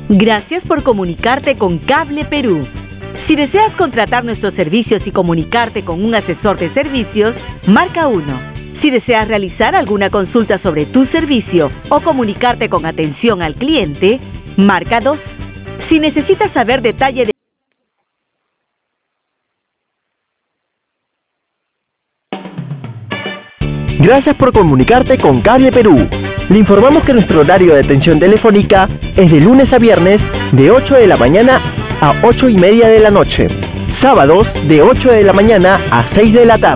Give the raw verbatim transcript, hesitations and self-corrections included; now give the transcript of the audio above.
Gracias por comunicarte con Cable Perú. Si deseas contratar nuestros servicios y comunicarte con un asesor de servicios, marca uno. Si deseas realizar alguna consulta sobre tu servicio o comunicarte con atención al cliente, marca dos. Si necesitas saber detalle de Gracias por comunicarte con Cable Perú. Le informamos que nuestro horario de atención telefónica es de lunes a viernes de ocho de la mañana a ocho y media de la noche. Sábados de ocho de la mañana a seis de la tarde.